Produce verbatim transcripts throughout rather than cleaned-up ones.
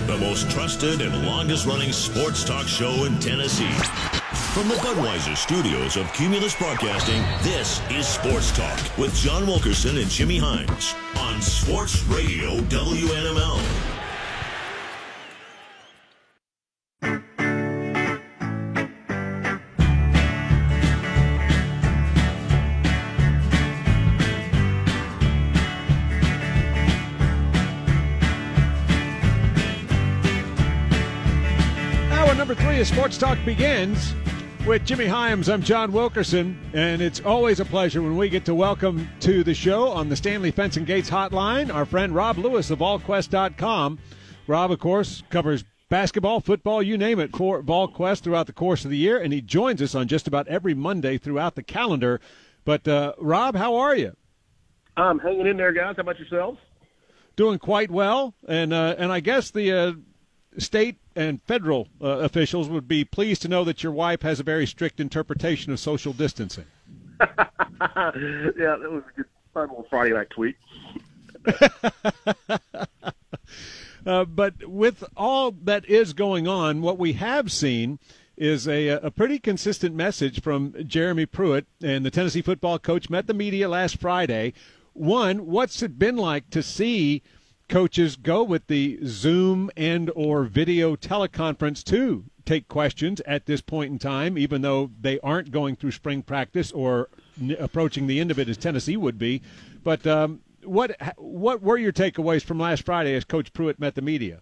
the most trusted and longest-running sports talk show in Tennessee. From the Budweiser studios of Cumulus Broadcasting, this is Sports Talk with John Wilkerson and Jimmy Hines on Sports Radio W N M L. Number three of Sports Talk begins with Jimmy Hyams. I'm John Wilkerson, and it's always a pleasure when we get to welcome to the show on the Stanley Fence and Gates hotline our friend Rob Lewis of Vol Quest dot com. Rob, of course, covers basketball, football, you name it, for VolQuest throughout the course of the year, and he joins us on just about every Monday throughout the calendar. But, uh, Rob, how are you? I'm hanging in there, guys. How about yourselves? Doing quite well, and uh, and I guess the uh, state and federal uh, officials would be pleased to know that your wife has a very strict interpretation of social distancing. Yeah, that was a good fun little Friday night tweet. uh, but with all that is going on, what we have seen is a, a pretty consistent message from Jeremy Pruitt, and the Tennessee football coach met the media last Friday. One, what's it been like to see coaches go with the Zoom and or video teleconference to take questions at this point in time, even though they aren't going through spring practice or n- approaching the end of it as Tennessee would be? But um, what what were your takeaways from last Friday as Coach Pruitt met the media?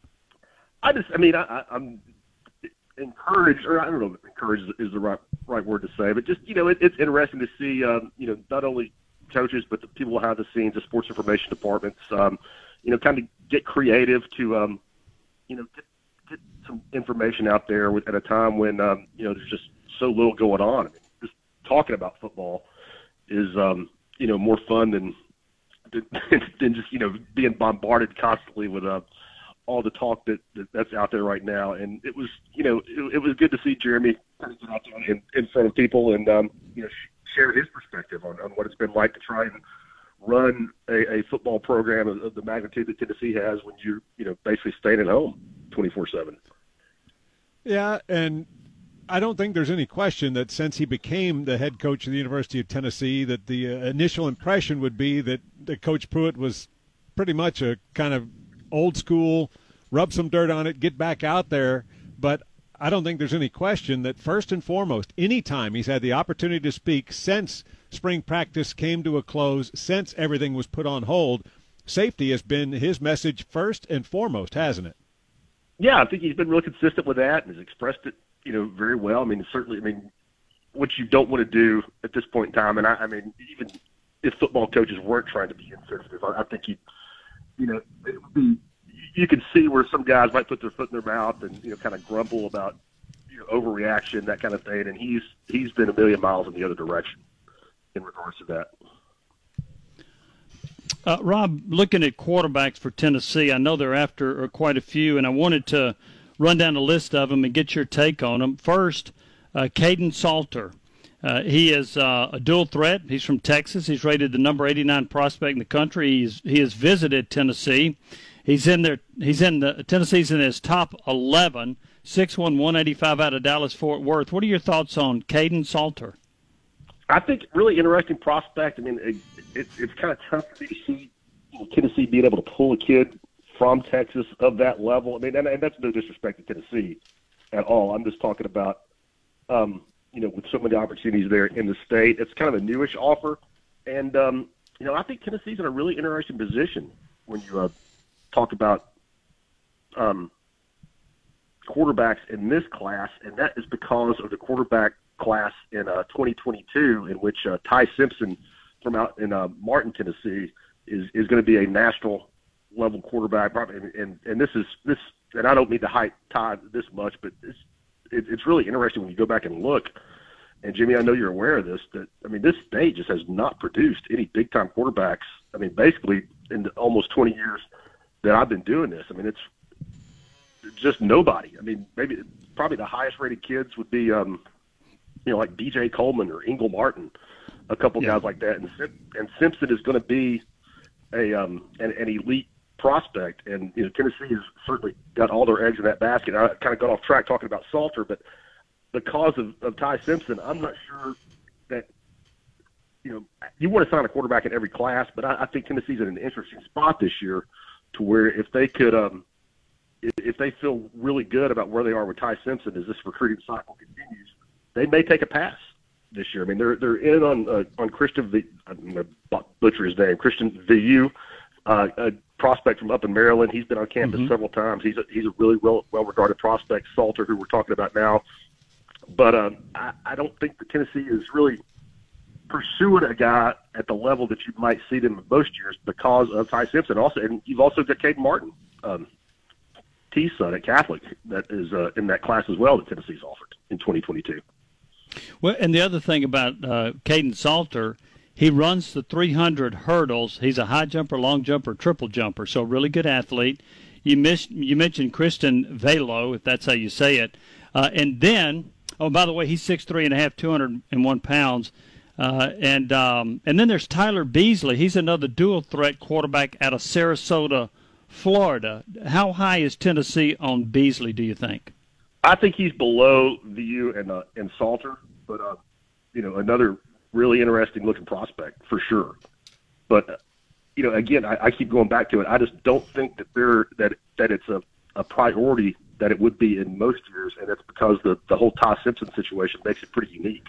I just, I mean, I, I, I'm encouraged, or I don't know if encouraged is the right right word to say, but just, you know, it, it's interesting to see, um, you know, not only coaches, but the people behind the scenes, the sports information departments, um, you know, kind of get creative to, um, you know, get, get some information out there with, at a time when, um, you know, there's just so little going on. I mean, just talking about football is, um, you know, more fun than, than, than just, you know, being bombarded constantly with uh, all the talk that, that that's out there right now. And it was, you know, it, it was good to see Jeremy kind of get out there in, in front of people and, um, you know, sh- share his perspective on, on what it's been like to try and run a, a football program of, of the magnitude that Tennessee has when you're, you know, basically staying at home twenty-four seven. Yeah, and I don't think there's any question that since he became the head coach of the University of Tennessee, that the uh, initial impression would be that, that Coach Pruitt was pretty much a kind of old school, rub some dirt on it, get back out there. But I don't think there's any question that first and foremost, any time he's had the opportunity to speak since spring practice came to a close, since everything was put on hold, safety has been his message first and foremost, hasn't it? Yeah, I think he's been really consistent with that and has expressed it, you know, very well. I mean, certainly, I mean, what you don't want to do at this point in time, and I, I mean, even if football coaches weren't trying to be insensitive, I, I think he, you know, it would be, you can see where some guys might put their foot in their mouth and, you know, kind of grumble about, you know, overreaction, that kind of thing, and he's he's been a million miles in the other direction in regards to that. Uh, Rob, looking at quarterbacks for Tennessee, I know they're after quite a few, and I wanted to run down a list of them and get your take on them. First, uh, Caden Salter. Uh, he is uh, a dual threat. He's from Texas. He's rated the number eighty-nine prospect in the country. He's, he has visited Tennessee. He's in there. He's in the Tennessee's in his top eleven. six one, one eighty-five out of Dallas-Fort Worth. What are your thoughts on Caden Salter? I think really interesting prospect. I mean, it, it, it's kind of tough to see Tennessee being able to pull a kid from Texas of that level. I mean, and, and that's no disrespect to Tennessee at all. I'm just talking about, um, you know, with so many opportunities there in the state. It's kind of a newish offer. And, um, you know, I think Tennessee's in a really interesting position when you uh, talk about um, quarterbacks in this class, and that is because of the quarterback class in uh, twenty twenty-two, in which uh, Ty Simpson from out in uh, Martin, Tennessee, is is going to be a national level quarterback. And, and and this is this, and I don't mean to hype Ty this much, but it's it, it's really interesting when you go back and look. And Jimmy, I know you're aware of this. That I mean, this state just has not produced any big time quarterbacks. I mean, basically in the almost twenty years that I've been doing this. I mean, it's just nobody. I mean, maybe probably the highest rated kids would be. Um, You know, like D J Coleman or Ingle Martin, a couple yeah. guys like that, and and Simpson is going to be a um an, an elite prospect, and you know Tennessee has certainly got all their eggs in that basket. I kind of got off track talking about Salter, but because of, of Ty Simpson, I'm not sure that you know you want to sign a quarterback in every class, but I, I think Tennessee's in an interesting spot this year to where if they could, um, if, if they feel really good about where they are with Ty Simpson as this recruiting cycle continues, they may take a pass this year. I mean, they're they're in on uh, on Christian V. I'm going to butcher his name, Christian V U. Uh, a prospect from up in Maryland. He's been on campus mm-hmm. several times. He's a, he's a really well, well-regarded prospect. Salter, who we're talking about now. But um, I, I don't think that Tennessee is really pursuing a guy at the level that you might see them in most years because of Ty Simpson. Also, and you've also got Caden Martin, um, T's son at Catholic, that is uh, in that class as well that Tennessee's offered in twenty twenty-two. Well, and the other thing about uh, Caden Salter, he runs the three hundred hurdles. He's a high jumper, long jumper, triple jumper, so a really good athlete. You missed, you mentioned Christian Velo, if that's how you say it. Uh, and then, oh, by the way, he's six three and a half, two hundred one pounds. Uh, and um, and then there's Tyler Beasley. He's another dual-threat quarterback out of Sarasota, Florida. How high is Tennessee on Beasley, do you think? I think he's below V U and, uh, and Salter, but, uh, you know, another – really interesting looking prospect for sure. But, you know, again, I, I keep going back to it. I just don't think that they're, that, that it's a, a priority that it would be in most years. And it's because the, the whole Ty Simpson situation makes it pretty unique.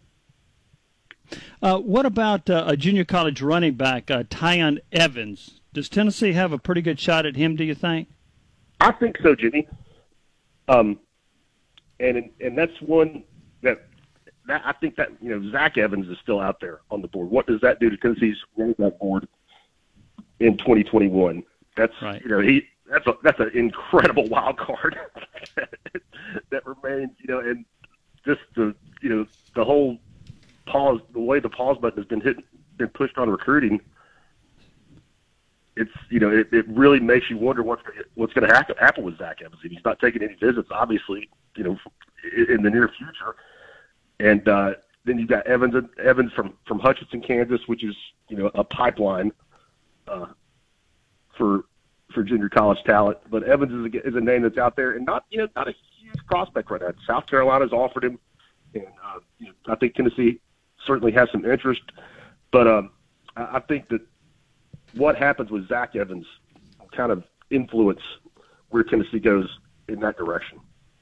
Uh, what about uh, a junior college running back, uh, Tyon Evans? Does Tennessee have a pretty good shot at him, do you think? I think so, Jimmy. Um, and, and that's one that, That, I think that, you know, Zach Evans is still out there on the board. What does that do to Tennessee's running back board in twenty twenty-one? That's, right. you know, he that's a, that's an incredible wild card that remains, you know, and just the, you know, the whole pause, the way the pause button has been hit, been pushed on recruiting. It's, you know, it, it really makes you wonder what's what's going to happen, happen with Zach Evans. If he's not taking any visits, obviously, you know, in the near future. And uh, then you've got Evans Evans from, from Hutchinson, Kansas, which is, you know, a pipeline uh, for for junior college talent. But Evans is a, is a name that's out there, and not you know not a huge prospect right now. South Carolina's offered him, and uh, you know, I think Tennessee certainly has some interest. But um, I, I think that what happens with Zach Evans will kind of influence where Tennessee goes in that direction.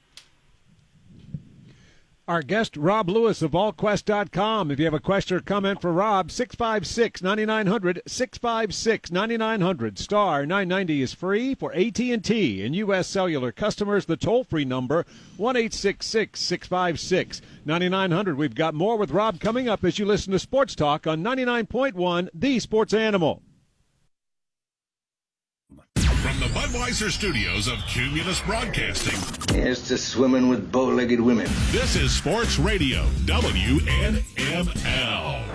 Our guest, Rob Lewis of all quest dot com. If you have a question or comment for Rob, six five six, nine nine zero zero, six five six, nine nine zero zero. Star nine ninety is free for A T and T and U S Cellular customers. The toll-free number, one eight six six, six five six, nine nine zero zero. We've got more with Rob coming up as you listen to Sports Talk on ninety-nine point one, The Sports Animal. From the Budweiser studios of Cumulus Broadcasting. Here's to swimming with bow-legged women. This is Sports Radio, W N M L.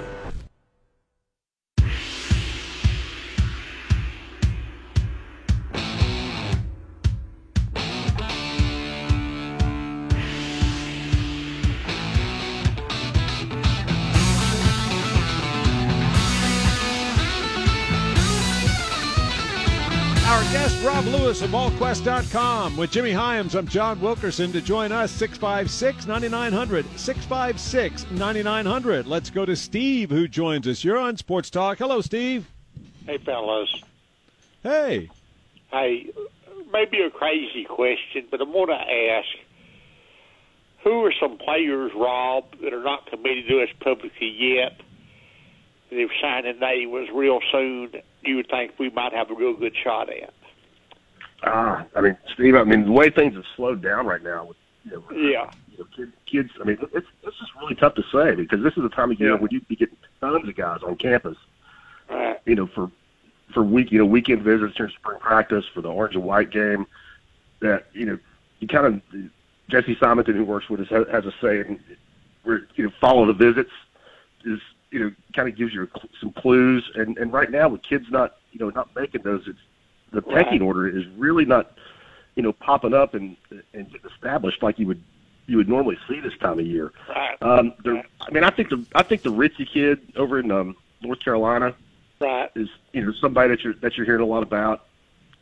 Our guest, Rob Lewis of all quest dot com. With Jimmy Hyams, I'm John Wilkerson. To join us, six five six, nine nine zero zero, six five six, nine nine zero zero. Let's go to Steve, who joins us. You're on Sports Talk. Hello, Steve. Hey, fellas. Hey. Hey, maybe a crazy question, but I want to ask, who are some players, Rob, that are not committed to us publicly yet, that if signing day was real soon, you would think we might have a real good shot at? Ah, I mean, Steve, I mean, the way things have slowed down right now with, you know, yeah. you know, kids, kids, I mean, it's, it's just really tough to say because this is the time of year yeah. when you'd be getting tons of guys on campus, right. you know, for, for week, you know, weekend visits during spring practice for the orange and white game that, you know, you kind of, Jesse Simonton, who works with us, has, has a saying where, you know, follow the visits is, you know, kind of gives you some clues. And, and right now with kids not, you know, not making those, it's, the pecking right. order is really not, you know, popping up and, and getting established like you would, you would normally see this time of year. Right. Um, right. I mean, I think the, I think the Ritchie kid over in um, North Carolina right. is, you know, somebody that you're, that you're hearing a lot about.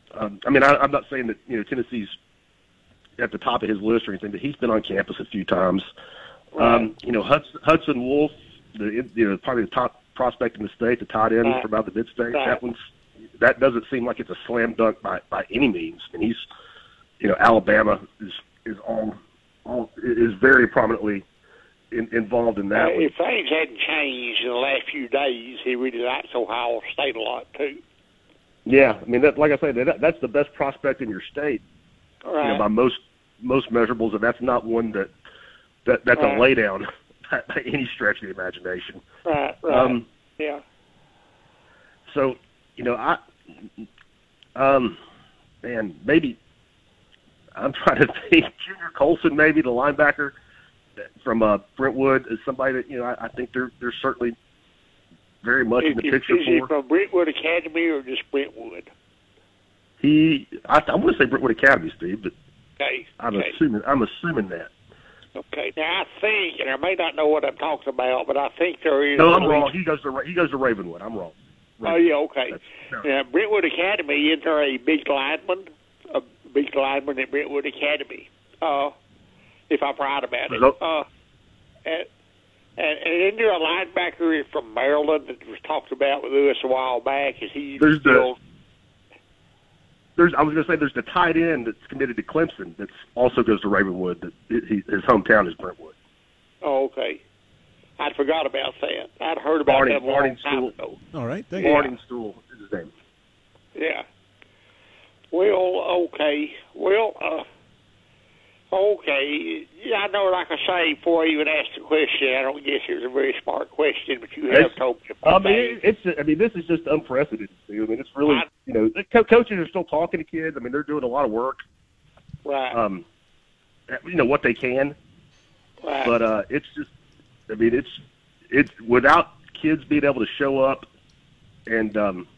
Um, I mean, I, I'm not saying that you know Tennessee's at the top of his list or anything, but he's been on campus a few times. Right. Um, you know, Hudson, Hudson Wolf, the you know probably the top prospect in the state, the tight end right. from out the mid-state. Right. That one's that doesn't seem like it's a slam dunk by, by any means. And he's, you know, Alabama is is all, all is very prominently in, involved in that. Uh, one. if things hadn't changed in the last few days, he really likes Ohio State a lot too. Yeah, I mean, that, like I say, that, that's the best prospect in your state, Right. you know, by most most measurables, and that's not one that that that's Right. a laydown by any stretch of the imagination. Right, right. Um, yeah. So, you know, I, um, man, maybe I'm trying to think. Junior Colson, maybe the linebacker from uh, Brentwood, is somebody that you know I, I think they're they're certainly very much Is, in the is, picture is he for. from Brentwood Academy or just Brentwood? He, I, I want to say Brentwood Academy, Steve, but Okay. I'm okay. assuming I'm assuming that. Okay. Now I think, and I may not know what I'm talking about, but I think there is. No, a I'm wrong. reason- He goes to Ra- he goes to Ravenwood. I'm wrong. Oh yeah, okay. That's- no. Now Brentwood Academy, isn't there a big lineman, a big lineman at Brentwood Academy? Uh, if I'm right about it. Nope. Uh, and, and, and isn't there a linebacker from Maryland that was talked about with us a while back? Is he There's the- still? There's, I was going to say there's the tight end that's committed to Clemson that also goes to Ravenwood. That he, his hometown is Brentwood. Oh, okay. I forgot about that. I'd heard about Barney, that a long Barney time Stool. ago. All right, thank you. Barney Stool is his name. Yeah. Well, okay. Well, uh, okay. Yeah, I know, like I say, before I even asked the question, I don't guess it was a very smart question, but you have It's- told me. I mean, it, it's. I mean, this is just unprecedented. Steve. I mean, it's really. You know, the co- coaches are still talking to kids. I mean, they're doing a lot of work. Right. Um, you know what they can, right. but uh, it's just. I mean, it's it's without kids being able to show up, and um,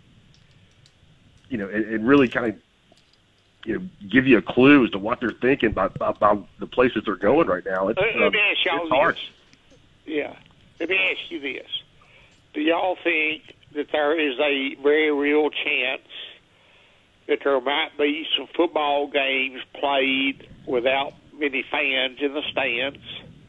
you know, and, and really kind of. You know, give you a clue as to what they're thinking about, about, about the places they're going right now. It's, let, uh, let me ask y'all it's hard. this. Yeah. Let me ask you this. Do y'all think that there is a very real chance that there might be some football games played without many fans in the stands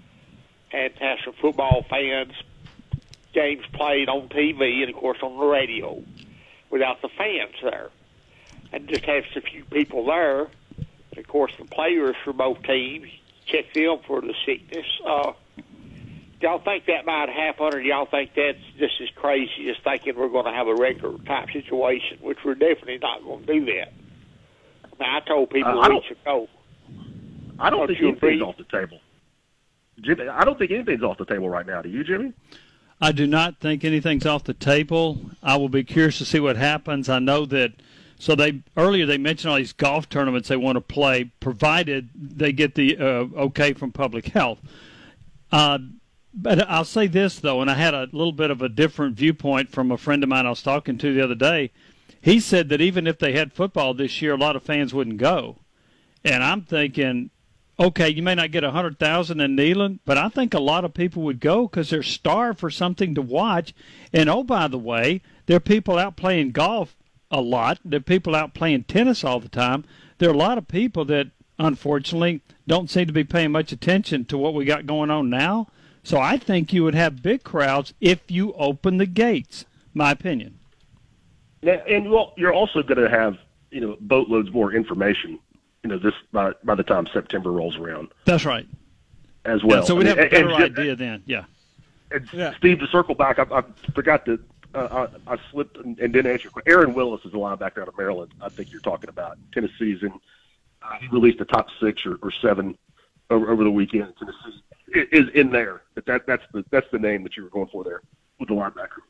and have some football fans games played on T V and, of course, on the radio without the fans there? And just have a few people there. Of course, the players for both teams, check them for the sickness. Uh, y'all think that might happen, or y'all think that's just as crazy as thinking we're going to have a regular type situation, which we're definitely not going to do that. I mean, I told people Uh, I weeks ago. I don't Don't think you anything's agree? off the table. Jimmy, I don't think anything's off the table right now. Do you, Jimmy? I do not think anything's off the table. I will be curious to see what happens. I know that. So they earlier they mentioned all these golf tournaments they want to play, provided they get the uh, okay from public health. Uh, but I'll say this though, and I had a little bit of a different viewpoint from a friend of mine I was talking to the other day. He said that even if they had football this year, a lot of fans wouldn't go. And I'm thinking, okay, you may not get a hundred thousand in Neyland, but I think a lot of people would go because they're starved for something to watch. And oh, by the way, there are people out playing golf a lot. There are people out playing tennis all the time. There are a lot of people that, unfortunately, don't seem to be paying much attention to what we got going on now. So I think you would have big crowds if you open the gates, my opinion. Yeah, and well, you're also going to have you know boatloads more information. You know, this by by the time September rolls around That's right. as well. And so we'd I mean, have a better and- and- idea then, yeah. And Yeah. Steve, to circle back, I, I forgot to. Uh, I, I slipped and, and didn't answer your question. Aaron Willis is a linebacker out of Maryland. I think you're talking about Tennessee's, and uh, he released a top six or, or seven over, over the weekend. Tennessee is in there, but that that's the that's the name that you were going for there with the linebacker.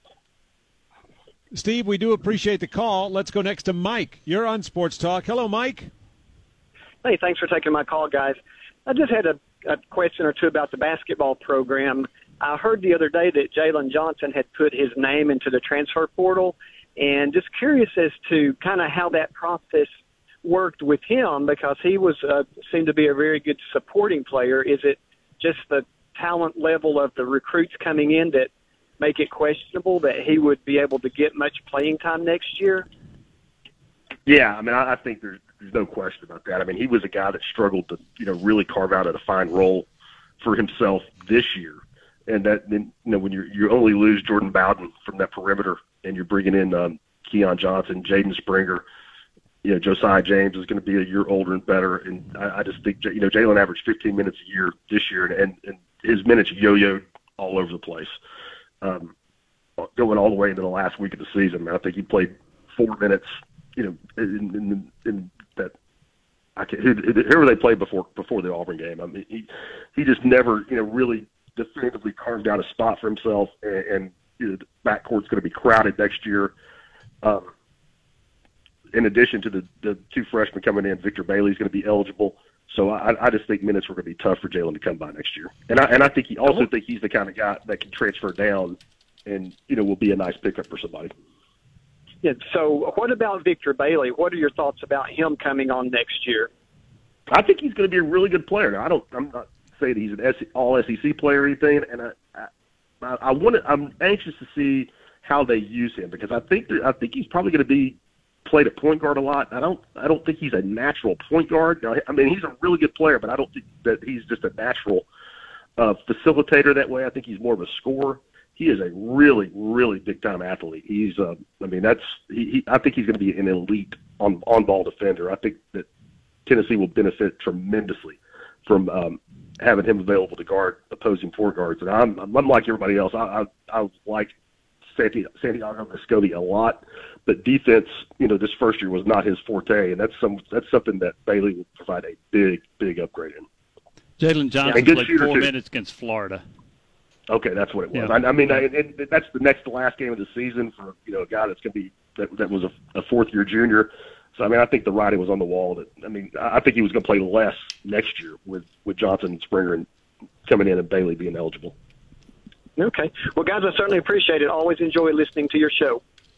Steve, we do appreciate the call. Let's go next to Mike. You're on Sports Talk. Hello, Mike. Hey, thanks for taking my call, guys. I just had a, a question or two about the basketball program. I heard the other day that Jalen Johnson had put his name into the transfer portal, and just curious as to kind of how that process worked with him, because he was uh, seemed to be a very good supporting player. Is it just the talent level of the recruits coming in that make it questionable that he would be able to get much playing time next year? Yeah, I mean, I, I think there's there's no question about that. I mean, he was a guy that struggled to, you know, really carve out a defined role for himself this year. And that, you know, when you you only lose Jordan Bowden from that perimeter, and you're bringing in um, Keon Johnson, Jaden Springer, you know, Josiah James is going to be a year older and better. And I, I just think, you know, Jalen averaged fifteen minutes a year this year, and, and, and his minutes yo-yoed all over the place, um, going all the way into the last week of the season. I, mean, I think he played four minutes, you know, in, in, in that. I can't, whoever they played before before the Auburn game. I mean, he he just never, you know, really definitively carved out a spot for himself, and, and you know, the backcourt's going to be crowded next year. Um, in addition to the, the two freshmen coming in, Victor Bailey's going to be eligible. So I, I just think minutes were going to be tough for Jalen to come by next year. And I and I think he also think he's the kind of guy that can transfer down, and you know, will be a nice pickup for somebody. Yeah. So what about Victor Bailey? What are your thoughts about him coming on next year? I think he's going to be a really good player. Now, I don't. I'm not saying he's an all S E C player or anything, and I I, I want to, I'm anxious to see how they use him, because I think that, I think he's probably going to be played at point guard a lot. I don't I don't think he's a natural point guard. Now, I mean, he's a really good player, but I don't think that he's just a natural uh, facilitator that way. I think he's more of a scorer. He is a really, really big-time athlete. He's, uh, I mean, that's. He, he, I think he's going to be an elite on on-ball defender. I think that Tennessee will benefit tremendously from um, having him available to guard opposing point guards. And I'm, I'm like everybody else. I, I, I like Santiago, Santiago Vescovi a lot, but defense, you know, this first year was not his forte, and that's some that's something that Bailey will provide a big, big upgrade in. Jalen Johnson yeah, played four too. minutes against Florida. Okay, that's what it was. Yeah. I, I mean, I, it, that's the next to last game of the season for, you know, a guy that's going to be that, that was a, a fourth-year junior. So, I mean, I think the writing was on the wall. That I mean, I think he was going to play less next year with, with Johnson and Springer and coming in and Bailey being eligible. Okay. Well, guys, I certainly appreciate it. Always enjoy listening to your show.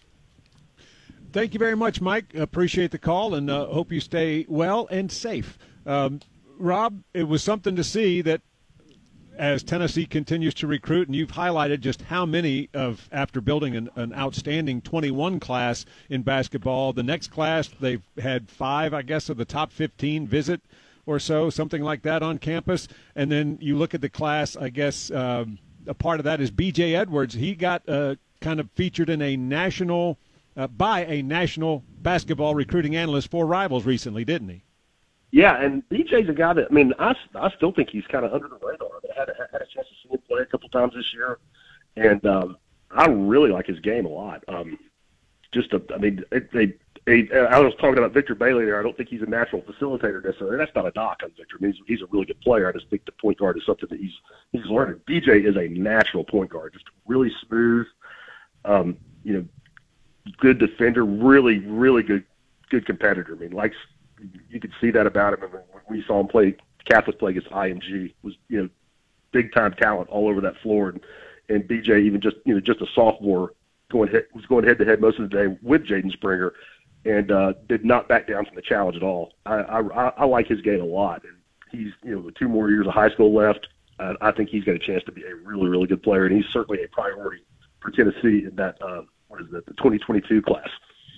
Thank you very much, Mike. Appreciate the call, and uh, hope you stay well and safe. Um, Rob, it was something to see that as Tennessee continues to recruit, and you've highlighted just how many of, after building an, an outstanding twenty-one class in basketball, the next class, they've had five, I guess, of the top fifteen visit or so, something like that on campus. And then you look at the class, I guess um, a part of that is B J Edwards. He got uh, kind of featured in a national, uh, by a national basketball recruiting analyst for Rivals recently, didn't he? Yeah, and B J's a guy that, I mean, I, I still think he's kind of under the radar. I had, had a chance to see him play a couple times this year, and um, I really like his game a lot. Um, just, a, I mean, it, they, they, I was talking about Victor Bailey there. I don't think he's a natural facilitator necessarily. That's not a knock on Victor. I mean, he's, he's a really good player. I just think the point guard is something that he's he's learning. B J is a natural point guard, just really smooth, um, you know, good defender, really, really good good competitor. I mean, likes you could see that about him. I mean, when you saw him play Catholic play against I M G, was, you know, big time talent all over that floor, and, and B J even just you know just a sophomore going head, was going head to head most of the day with Jaden Springer, and uh, did not back down from the challenge at all. I, I I like his game a lot, and he's you know with two more years of high school left. Uh, I think he's got a chance to be a really really good player, and he's certainly a priority for Tennessee in that uh, what is that the twenty twenty-two class.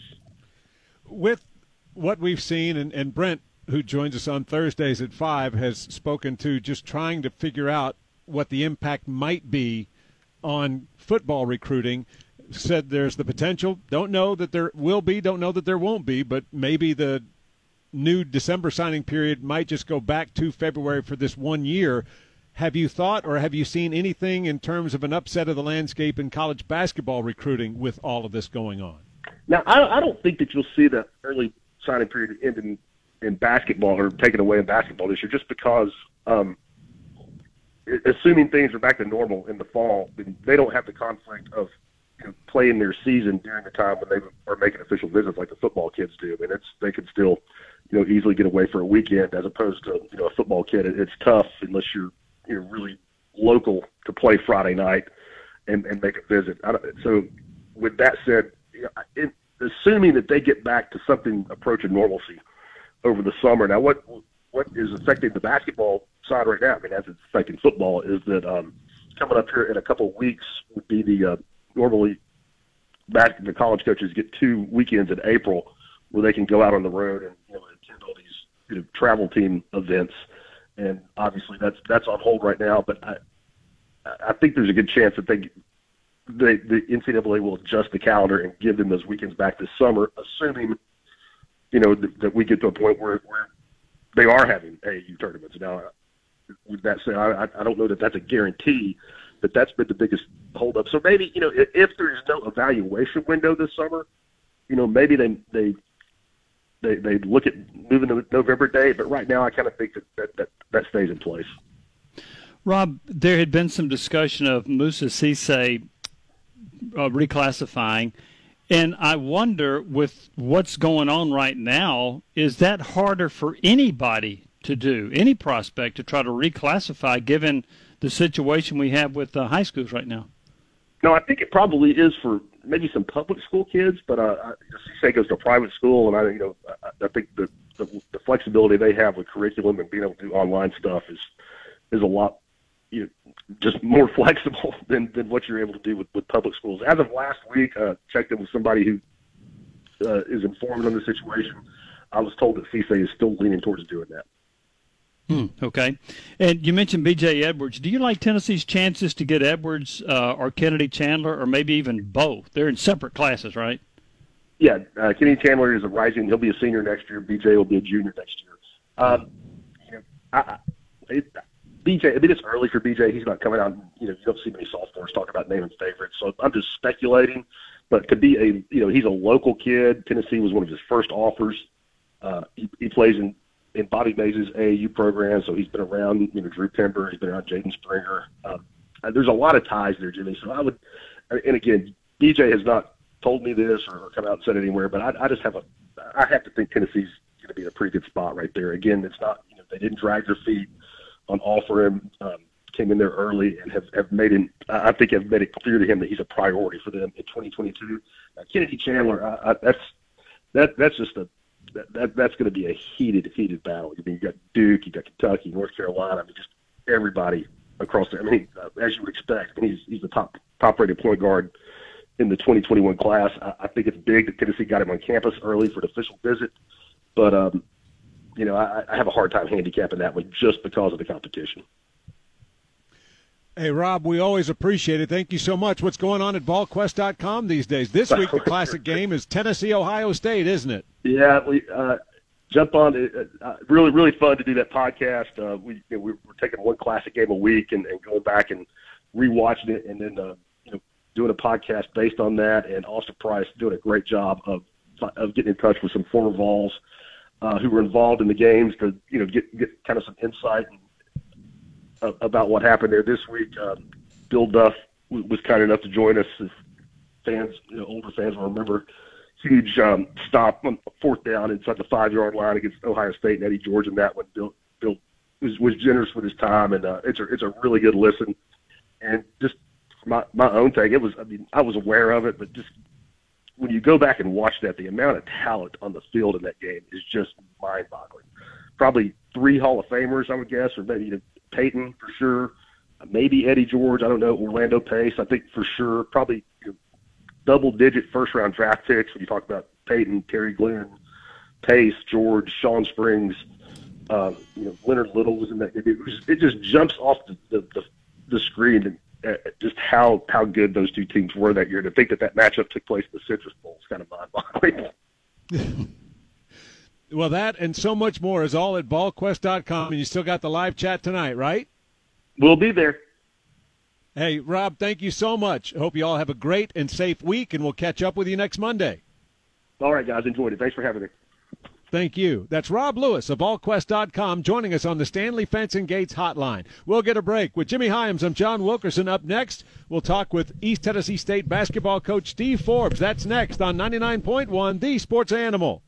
With what we've seen, and, and Brent, who joins us on Thursdays at five, has spoken to just trying to figure out what the impact might be on football recruiting, said there's the potential. Don't know that there will be, don't know that there won't be, but maybe the new December signing period might just go back to February for this one year. Have you thought or have you seen anything in terms of an upset of the landscape in college basketball recruiting with all of this going on? Now, I, I don't think that you'll see the early signing period end in, in basketball or taken away in basketball this year, just because um, assuming things are back to normal in the fall, they don't have the conflict of you know, playing their season during the time when they are making official visits like the football kids do. I mean, it's they can still you know easily get away for a weekend as opposed to you know a football kid. It, it's tough unless you're you're really local to play Friday night and, and make a visit. I don't, so with that said, you know, it, assuming that they get back to something approaching normalcy over the summer. Now, what what is affecting the basketball side right now, I mean, as it's affecting football, is that um, coming up here in a couple of weeks would be the uh, normally back the college coaches get two weekends in April where they can go out on the road and you know, attend all these you know, travel team events. And obviously that's that's on hold right now. But I I think there's a good chance that they, they the N C double A will adjust the calendar and give them those weekends back this summer, assuming you know th- that we get to a point where, where they are having A A U tournaments. Now, with that said, I, I don't know that that's a guarantee, but that's been the biggest holdup. So maybe you know if, if there's no evaluation window this summer, you know maybe they they. They they look at moving the November date, but right now I kind of think that that, that that stays in place. Rob, there had been some discussion of Moussa Cisse uh, reclassifying, and I wonder, with what's going on right now, is that harder for anybody to do, any prospect to try to reclassify, given the situation we have with uh, high schools right now? No, I think it probably is for maybe some public school kids, but uh, Cisse goes to a private school, and I, you know, I, I think the, the the flexibility they have with curriculum and being able to do online stuff is is a lot, you know, just more flexible than, than what you're able to do with, with public schools. As of last week, uh, checked in with somebody who uh, is informed on the situation. I was told that Cisse is still leaning towards doing that. Hmm, okay. And you mentioned B J Edwards. Do you like Tennessee's chances to get Edwards uh, or Kennedy Chandler, or maybe even both? They're in separate classes, right? Yeah, uh, Kennedy Chandler is a rising. He'll be a senior next year. B J will be a junior next year. Um, you know, I, it, B J, I mean, it's early for B J. He's not coming out. You know, you don't see many sophomores talk about naming favorites. So I'm just speculating. But to be a, you know, he's a local kid. Tennessee was one of his first offers. Uh, he, he plays in. in Bobby Mays' A A U program, so he's been around, you know, Drew Pember, he's been around Jaden Springer. Um, there's a lot of ties there, Jimmy. So I would, and again, B J has not told me this or come out and said it anywhere, but I, I just have a, I have to think Tennessee's going to be in a pretty good spot right there. Again, it's not, you know, they didn't drag their feet on offer him, um, came in there early and have, have made him, I think have made it clear to him that he's a priority for them in twenty twenty-two. Now, Kennedy Chandler, I, I, that's, that, that's just a, That, that that's going to be a heated, heated battle. I mean, you got Duke, you got Kentucky, North Carolina. I mean, just everybody across there. I mean, uh, as you would expect, I mean, he's he's the top top-rated point guard in the twenty twenty-one class. I, I think it's big that Tennessee got him on campus early for an official visit, but um, you know, I, I have a hard time handicapping that one just because of the competition. Hey, Rob, we always appreciate it. Thank you so much. What's going on at Vol Quest dot com these days? This week, the classic game is Tennessee Ohio State, isn't it? Yeah, we uh, jump on. It. Uh, really, really fun to do that podcast. Uh, we you know, we're, we're taking one classic game a week and, and going back and rewatching it, and then uh, you know doing a podcast based on that. And Austin Price doing a great job of of getting in touch with some former Vols uh, who were involved in the games to you know get get kind of some insight and, uh, about what happened there this week. Uh, Bill Duff was kind enough to join us. If fans, you know, older fans will remember. Huge um, stop on fourth down inside the five-yard line against Ohio State and Eddie George in that one. Bill, Bill was, was generous with his time, and uh, it's a it's a really good listen. And just my my own take, it was I mean I was aware of it, but just when you go back and watch that, the amount of talent on the field in that game is just mind-boggling. Probably three Hall of Famers, I would guess, or maybe you know, Peyton for sure, maybe Eddie George. I don't know, Orlando Pace, I think for sure. Probably. You know, double-digit first-round draft picks when you talk about Peyton, Terry Glenn, Pace, George, Sean Springs, um, you know, Leonard Little was in that. It, was, it just jumps off the, the, the, the screen and uh, just how, how good those two teams were that year. To think that that matchup took place in the Citrus Bowl is kind of mind-boggling. Well, that and so much more is all at Vol Quest dot com, and you still got the live chat tonight, right? We'll be there. Hey, Rob, thank you so much. I hope you all have a great and safe week, and we'll catch up with you next Monday. All right, guys. Enjoyed it. Thanks for having me. Thank you. That's Rob Lewis of Vol Quest dot com joining us on the Stanley Fence and Gates hotline. We'll get a break. With Jimmy Hyams, I'm John Wilkerson. Up next, we'll talk with East Tennessee State basketball coach Steve Forbes. That's next on ninety-nine point one, The Sports Animal.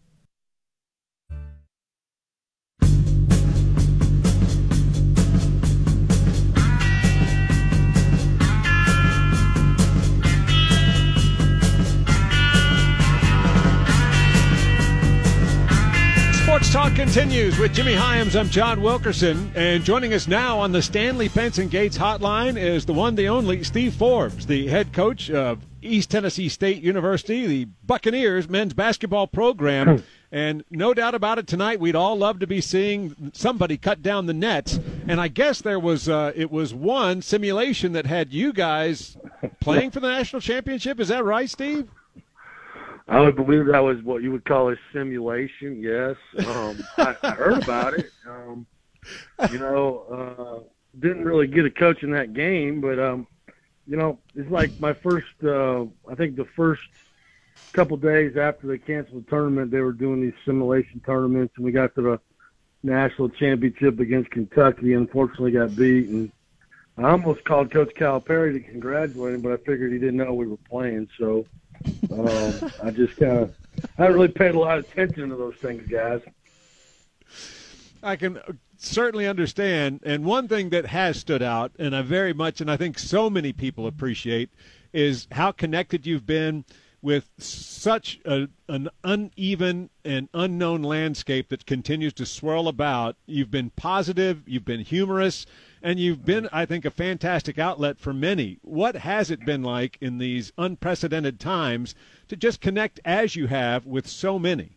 Sports Talk Talk continues with Jimmy Hyams. I'm John Wilkerson, and joining us now on the Stanley Benson Gates hotline is the one, the only, Steve Forbes, the head coach of East Tennessee State University, the Buccaneers men's basketball program. And no doubt about it, tonight we'd all love to be seeing somebody cut down the nets. And I guess there was uh, it was one simulation that had you guys playing for the national championship. Is that right, Steve? I would believe that was what you would call a simulation, yes. Um, I, I heard about it. Um, you know, uh, didn't really get a coach in that game, but, um, you know, it's like my first, uh, I think the first couple days after they canceled the tournament, they were doing these simulation tournaments, and we got to the national championship against Kentucky. Unfortunately, got beat, and I almost called Coach Calipari to congratulate him, but I figured he didn't know we were playing, so um, I just kind of I haven't really paid a lot of attention to those things, guys. I can certainly understand, and one thing that has stood out, and I very much, and I think so many people appreciate, is how connected you've been with such a, an uneven and unknown landscape that continues to swirl about. You've been positive, you've been humorous, and you've been, I think, a fantastic outlet for many. What has it been like in these unprecedented times to just connect as you have with so many?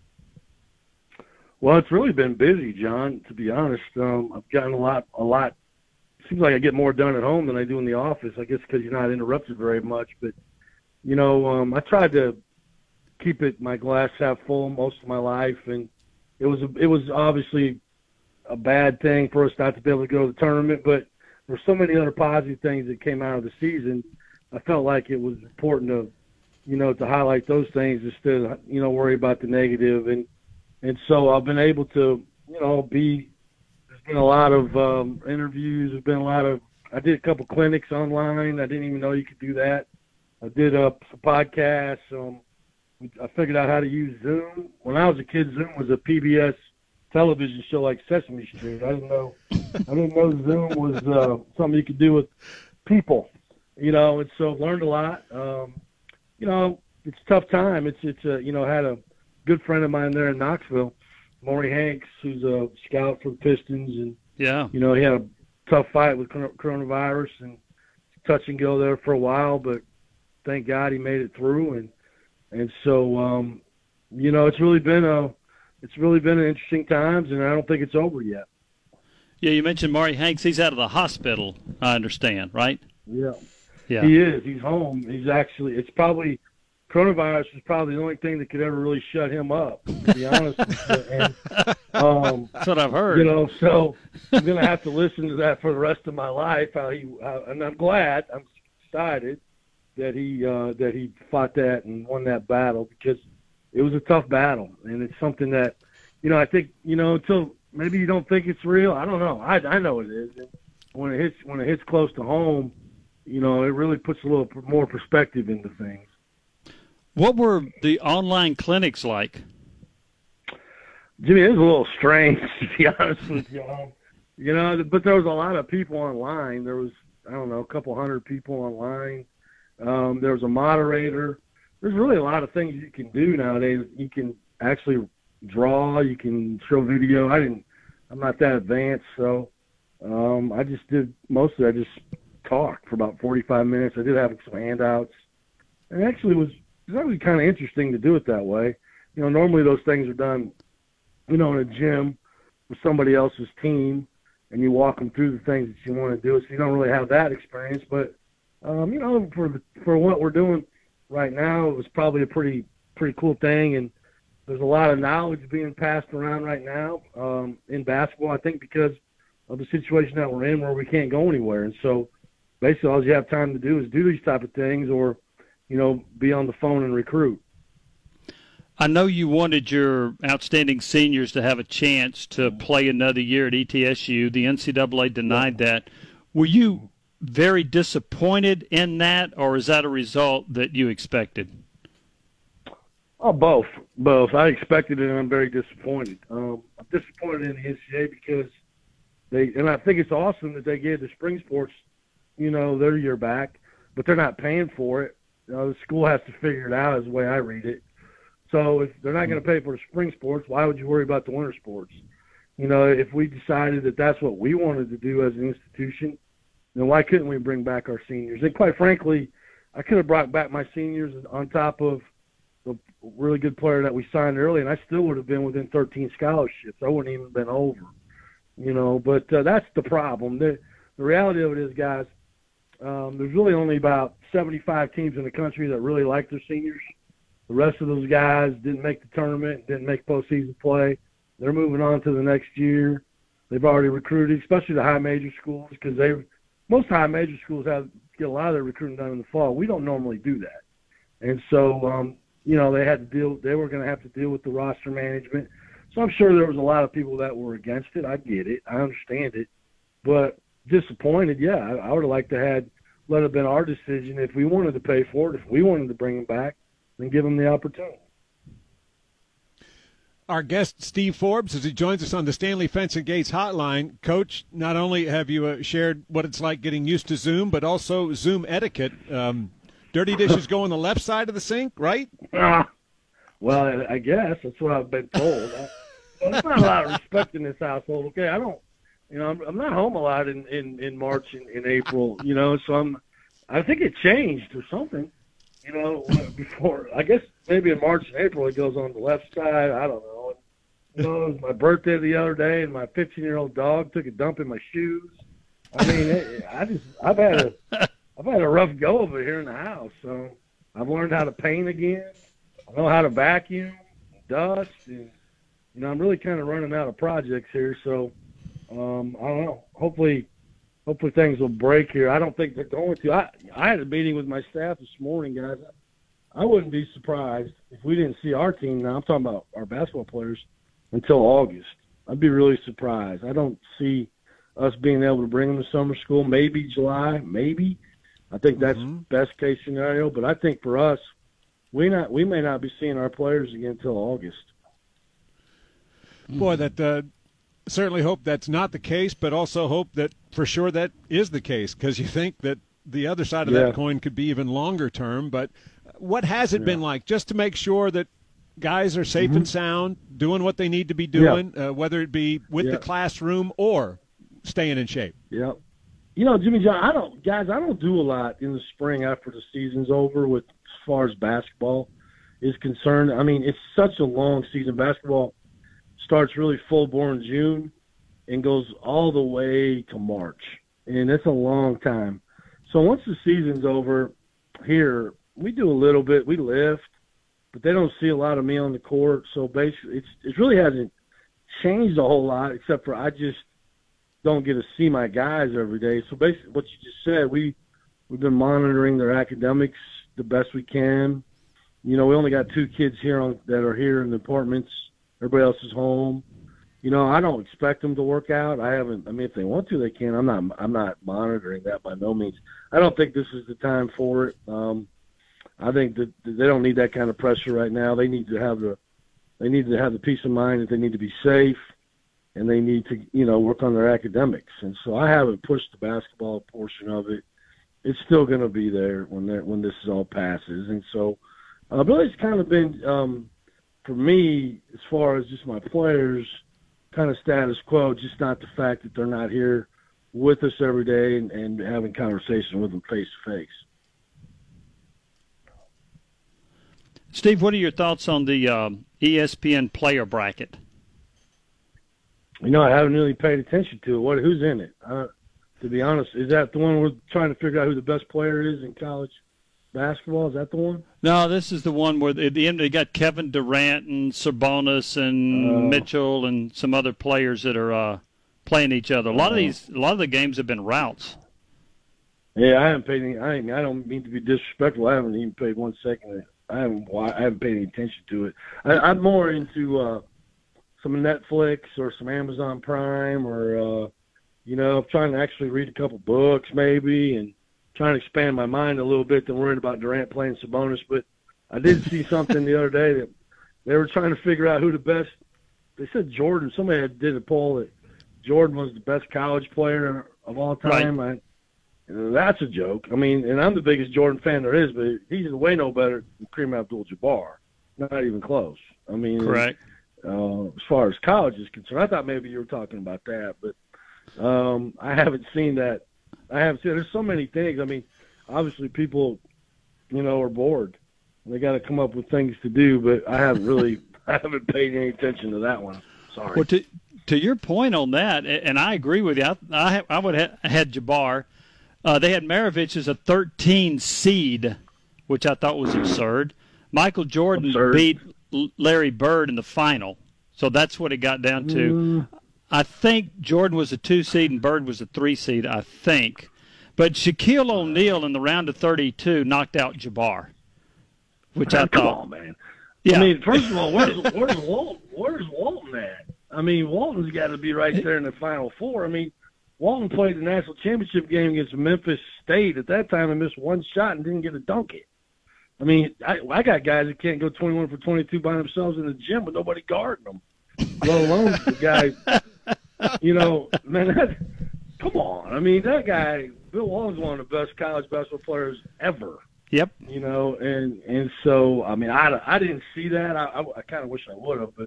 Well, it's really been busy, John, to be honest. Um, I've gotten a lot, a lot. Seems like I get more done at home than I do in the office, I guess because you're not interrupted very much, but you know, um, I tried to keep it my glass half full most of my life, and it was a, it was obviously a bad thing for us not to be able to go to the tournament. But there were so many other positive things that came out of the season. I felt like it was important to, you know, to highlight those things instead of, you know, worry about the negative. And and so I've been able to, you know, be. There's been a lot of um, interviews. There's been a lot of. I did a couple clinics online. I didn't even know you could do that. I did a, a podcast. Um, I figured out how to use Zoom. When I was a kid, Zoom was a P B S television show like Sesame Street. I didn't know. I didn't know Zoom was uh, something you could do with people. You know, and so learned a lot. Um, you know, it's a tough time. It's it's a, you know, had a good friend of mine there in Knoxville, Maury Hanks, who's a scout for the Pistons, and yeah, you know, he had a tough fight with coronavirus and touch and go there for a while, but thank God he made it through, and and so um, you know, it's really been a it's really been an interesting times, and I don't think it's over yet. Yeah, you mentioned Maury Hanks. He's out of the hospital, I understand, right? Yeah, yeah, he is. He's home. He's actually. It's probably coronavirus is probably the only thing that could ever really shut him up. To be honest with you, and, um, that's what I've heard. You know, so I'm gonna have to listen to that for the rest of my life. How he how, and I'm glad. I'm excited that he uh, that he fought that and won that battle, because it was a tough battle, and it's something that, you know, I think, you know, until maybe you don't think it's real. I don't know. I I know it is. And when it hits when it hits close to home, you know, it really puts a little more perspective into things. What were the online clinics like? Jimmy, it was a little strange, to be honest with you. You know, but there was a lot of people online. There was, I don't know, a couple hundred people online. Um, there was a moderator. There's really a lot of things you can do nowadays. You can actually draw. You can show video. I didn't. I'm not that advanced, so um, I just did mostly. I just talked for about forty-five minutes. I did have some handouts, and actually it was it was actually kind of interesting to do it that way. You know, normally those things are done, you know, in a gym with somebody else's team, and you walk them through the things that you want to do. So you don't really have that experience, but Um, you know, for the, for what we're doing right now, it was probably a pretty pretty cool thing, and there's a lot of knowledge being passed around right now um, in basketball. I think because of the situation that we're in, where we can't go anywhere, and so basically all you have time to do is do these type of things, or you know, be on the phone and recruit. I know you wanted your outstanding seniors to have a chance to play another year at E T S U. The N C double A denied yeah. that. Were you very disappointed in that, or is that a result that you expected? Oh, both. Both. I expected it, and I'm very disappointed. Um, I'm disappointed in the N C double A because they, and I think it's awesome that they gave the spring sports, you know, their year back, but they're not paying for it. You know, the school has to figure it out, is the way I read it. So if they're not going to pay for the spring sports, why would you worry about the winter sports? You know, if we decided that that's what we wanted to do as an institution, then why couldn't we bring back our seniors? And quite frankly, I could have brought back my seniors on top of the really good player that we signed early, and I still would have been within thirteen scholarships. I wouldn't even have been over, you know. But uh, that's the problem. The, the reality of it is, guys, um, there's really only about seventy-five teams in the country that really like their seniors. The rest of those guys didn't make the tournament, didn't make postseason play. They're moving on to the next year. They've already recruited, especially the high major schools, because they most high major schools have get a lot of their recruiting done in the fall. We don't normally do that, and so um, you know they had to deal. They were going to have to deal with the roster management. So I'm sure there was a lot of people that were against it. I get it. I understand it, but disappointed. Yeah, I, I would have liked to had let it have been our decision if we wanted to pay for it. If we wanted to bring them back, then give them the opportunity. Our guest, Steve Forbes, as he joins us on the Stanley Fence and Gates hotline. Coach, not only have you uh, shared what it's like getting used to Zoom, but also Zoom etiquette. Um, dirty dishes go on the left side of the sink, right? Uh, well, I guess that's what I've been told. I, well, there's not a lot of respect in this household. Okay, I don't, you know, I'm, I'm not home a lot in, in, in March and in April, you know, so I'm, I think it changed or something. You know, before, I guess maybe in March and April it goes on the left side. I don't know. You know, it was my birthday the other day, and my fifteen-year-old dog took a dump in my shoes. I mean, it, I just, I've had a, I've had a rough go of it here in the house. So I've learned how to paint again. I know how to vacuum, dust, and you know, I'm really kind of running out of projects here. So um, I don't know. Hopefully. Hopefully things will break here. I don't think they're going to. I I had a meeting with my staff this morning, guys. I wouldn't be surprised if we didn't see our team now. I'm talking about our basketball players until August. I'd be really surprised. I don't see us being able to bring them to summer school. Maybe July, maybe. I think that's mm-hmm. best case scenario. But I think for us, we not we may not be seeing our players again until August. Boy, that. Uh... Certainly hope that's not the case, but also hope that for sure that is the case, because you think that the other side of yeah. that coin could be even longer term. But what has it yeah. been like, just to make sure that guys are safe mm-hmm. and sound, doing what they need to be doing, yeah. uh, whether it be with yeah. the classroom or staying in shape? Yeah. You know, Jimmy John, I don't, guys, I don't do a lot in the spring after the season's over with as far as basketball is concerned. I mean, it's such a long season. Basketball starts really full bore in June and goes all the way to March. And it's a long time. So once the season's over here, we do a little bit. We lift, but they don't see a lot of me on the court. So basically, it's, it really hasn't changed a whole lot, except for I just don't get to see my guys every day. So basically what you just said, we, we've been monitoring their academics the best we can. You know, we only got two kids here on, that are here in the apartments. Everybody else is home. You know, I don't expect them to work out. I haven't. I mean, if they want to, they can. I'm not. I'm not monitoring that by no means. I don't think this is the time for it. Um, I think that they don't need that kind of pressure right now. They need to have the. They need to have the peace of mind that they need to be safe, and they need to, you know, work on their academics. And so I haven't pushed the basketball portion of it. It's still going to be there when when this all passes. And so, uh, but it's kind of been. Um, For me, as far as just my players, kind of status quo, just not the fact that they're not here with us every day and, and having conversation with them face to face. Steve, what are your thoughts on the um, E S P N player bracket? You know, I haven't really paid attention to it. What? Who's in it? Uh, to be honest, is that the one we're trying to figure out who the best player is in college basketball? Is that the one? No, this is the one where at the end they got Kevin Durant and Sabonis and uh, Mitchell and some other players that are uh, playing each other. A lot uh, of these, a lot of the games have been routes. Yeah, I haven't paid any. I, I don't mean to be disrespectful. I haven't even paid one second. I haven't. I haven't paid any attention to it. I, I'm more into uh, some Netflix or some Amazon Prime, or uh, you know, I'm trying to actually read a couple books maybe and trying to expand my mind a little bit than worrying about Durant playing Sabonis. But I did see something the other day that they were trying to figure out who the best – they said Jordan. Somebody had did a poll that Jordan was the best college player of all time. Right. I, that's a joke. I mean, and I'm the biggest Jordan fan there is, but he's way no better than Kareem Abdul-Jabbar. Not even close. I mean, correct. Uh, as far as college is concerned, I thought maybe you were talking about that, but um, I haven't seen that. I haven't seen. There's so many things. I mean, obviously people, you know, are bored. They got to come up with things to do, but I haven't really, I haven't paid any attention to that one. Sorry. Well, to to your point on that, and I agree with you. I I, I would have had Jabbar. Uh, they had Maravich as a thirteen seed, which I thought was absurd. Michael Jordan absurd. beat Larry Bird in the final, so that's what it got down to. Mm. I think Jordan was a two seed and Bird was a three seed. I think, but Shaquille O'Neal in the round of thirty-two knocked out Jabbar, which man, I come thought. on, man. Yeah. I mean, first of all, where's where's Walton? Where's Walton at? I mean, Walton's got to be right there in the Final Four. I mean, Walton played the national championship game against Memphis State at that time and missed one shot and didn't get a dunk it. I mean, I, I got guys that can't go twenty-one for twenty-two by themselves in the gym with nobody guarding them, let alone the guy, you know, man, that, come on. I mean, that guy, Bill Walton's one of the best college basketball players ever. Yep. You know, and, and so, I mean, I, I didn't see that. I, I, I kind of wish I would have, but,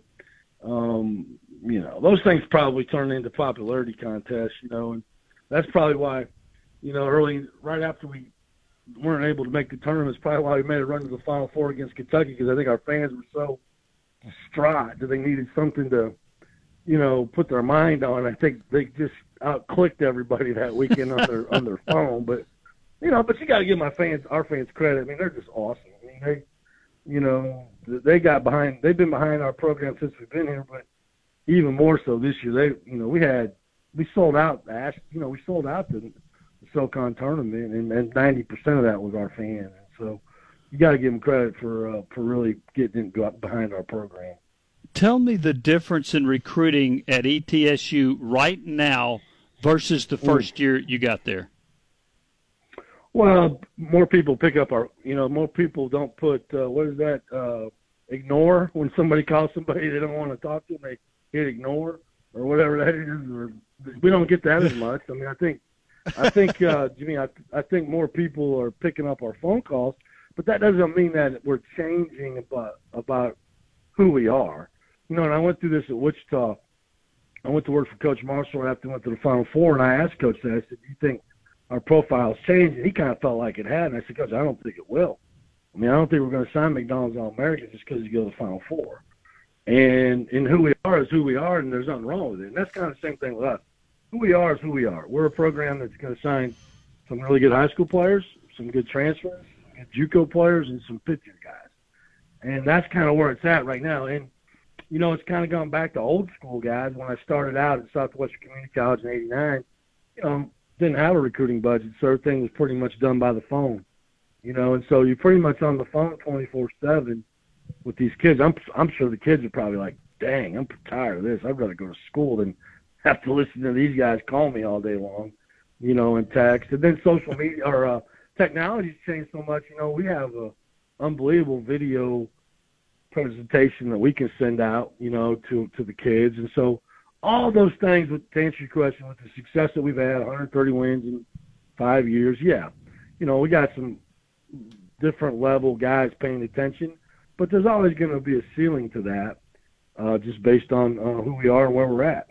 um, you know, those things probably turn into popularity contests, you know, and that's probably why, you know, early, right after we weren't able to make the tournament, is probably why we made a run to the Final Four against Kentucky, because I think our fans were so distraught that they needed something to, you know, put their mind on. I think they just out-clicked everybody that weekend on their on their phone. But, you know, but you got to give my fans, our fans, credit. I mean, they're just awesome. I mean, they, you know, they got behind, they've been behind our program since we've been here, but even more so this year. They, you know, we had, we sold out, you know, we sold out the, the SoCon tournament, and, and ninety percent of that was our fans. And so you got to give them credit for uh, for really getting behind our program. Tell me the difference in recruiting at E T S U right now versus the first year you got there. Well, more people pick up our, you know, more people don't put, uh, what is that, uh, ignore when somebody calls somebody they don't want to talk to them, they hit ignore or whatever that is. Or we don't get that as much. I mean, I think, I think, uh, Jimmy, I, I think more people are picking up our phone calls, but that doesn't mean that we're changing about, about who we are. You know, and I went through this at Wichita. I went to work for Coach Marshall after I went to the Final Four, and I asked Coach that. I said, do you think our profile's changed? And he kind of felt like it had. And I said, Coach, I don't think it will. I mean, I don't think we're going to sign McDonald's All-American just because you go to the Final Four. And and who we are is who we are, and there's nothing wrong with it. And that's kind of the same thing with us. Who we are is who we are. We're a program that's going to sign some really good high school players, some good transfers, some good JUCO players, and some pitching guys. And that's kind of where it's at right now. And, you know, it's kind of gone back to old school guys. When I started out at Southwestern Community College in eighty-nine, you know, didn't have a recruiting budget, so everything was pretty much done by the phone. You know, and so you're pretty much on the phone twenty-four seven with these kids. I'm I'm sure the kids are probably like, dang, I'm tired of this. I'd rather go to school than have to listen to these guys call me all day long, you know, and text. And then social media or uh, technology's changed so much. You know, we have a unbelievable video presentation that we can send out, you know, to, to the kids. And so all those things, with, to answer your question, with the success that we've had, one hundred thirty wins in five years, yeah, you know, we got some different level guys paying attention, but there's always going to be a ceiling to that, uh, just based on uh, who we are and where we're at.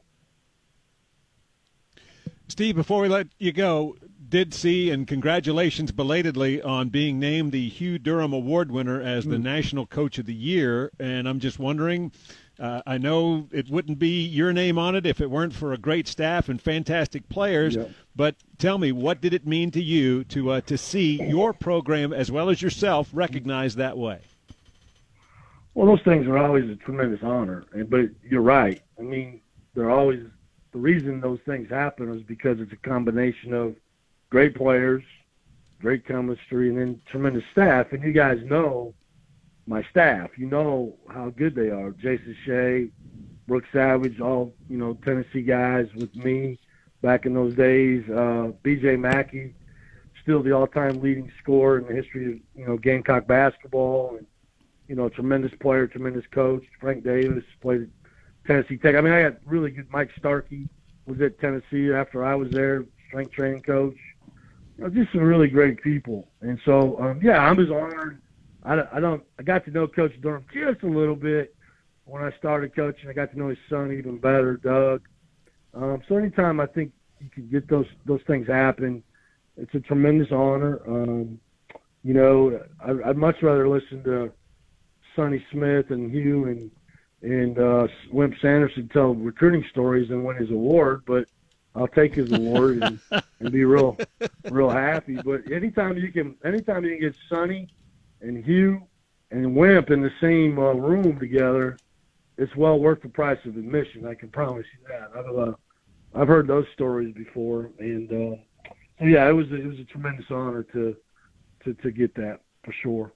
Steve, before we let you go, did see, and congratulations belatedly on being named the Hugh Durham Award winner as the mm. National Coach of the Year. And I'm just wondering, uh, I know it wouldn't be your name on it if it weren't for a great staff and fantastic players, yeah. but tell me, what did it mean to you to uh, to see your program as well as yourself recognized that way? Well, those things are always a tremendous honor, but you're right. I mean, they're always – the reason those things happen is because it's a combination of great players, great chemistry, and then tremendous staff. And you guys know my staff. You know how good they are. Jason Shea, Brooks Savage, all, you know, Tennessee guys with me back in those days. Uh, B J Mackey, still the all-time leading scorer in the history of, you know, Gamecock basketball. And, you know, tremendous player, tremendous coach. Frank Davis played at Tennessee Tech. I mean, I had really good – Mike Starkey was at Tennessee after I was there, strength training coach. You know, just some really great people. And so, um, yeah, I'm as honored. I, I don't. I got to know Coach Durham just a little bit when I started coaching. I got to know his son even better, Doug. Um, so anytime I think you can get those those things happen, it's a tremendous honor. Um, you know, I, I'd much rather listen to Sonny Smith and Hugh and and uh, Wimp Sanderson tell recruiting stories than win his award, but I'll take his award and, and be real real happy. But anytime you can, anytime you can get Sonny and Hugh and Wimp in the same uh, room together, it's well worth the price of admission. I can promise you that. I've uh, I've heard those stories before, and uh, so yeah, it was it was a tremendous honor to to to get that for sure.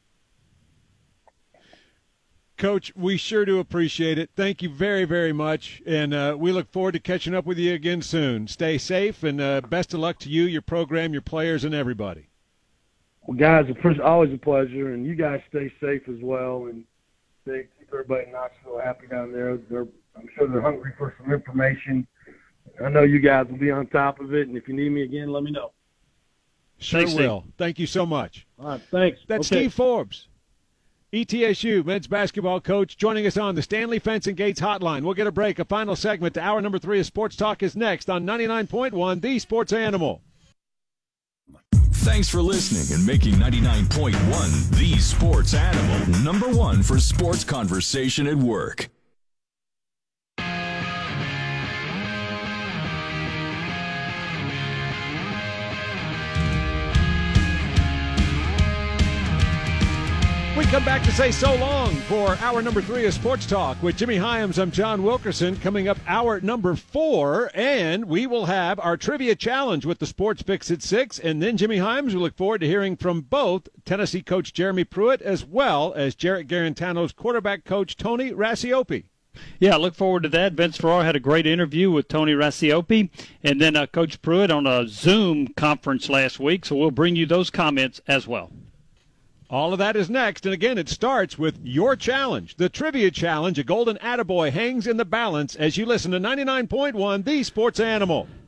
Coach, we sure do appreciate it. Thank you very, very much, and uh, we look forward to catching up with you again soon. Stay safe, and uh, best of luck to you, your program, your players, and everybody. Well, guys, it's always a pleasure, and you guys stay safe as well, and stay, keep everybody in Knoxville happy down there. They're, I'm sure they're hungry for some information. I know you guys will be on top of it, and if you need me again, let me know. Sure Thanks, will. Steve. Thank you so much. All right, thanks. That's okay. Steve Forbes, E T S U men's basketball coach, joining us on the Stanley Fence and Gates hotline. We'll get a break. A final segment to hour number three of Sports Talk is next on ninety-nine point one, The Sports Animal. Thanks for listening and making ninety-nine point one The Sports Animal, number one for sports conversation at work. We come back to say so long for hour number three of Sports Talk with Jimmy Hyams. I'm John Wilkerson. Coming up hour number four, and we will have our trivia challenge with the Sports Fix at six. And then Jimmy Hyams, we look forward to hearing from both Tennessee coach Jeremy Pruitt as well as Jarrett Garantano's quarterback coach Tony Racioppi. Yeah, I look forward to that. Vince Ferraro had a great interview with Tony Racioppi, and then uh, Coach Pruitt on a Zoom conference last week, so we'll bring you those comments as well. All of that is next, and again, it starts with your challenge, the trivia challenge. A golden attaboy hangs in the balance as you listen to ninety-nine point one, The Sports Animal.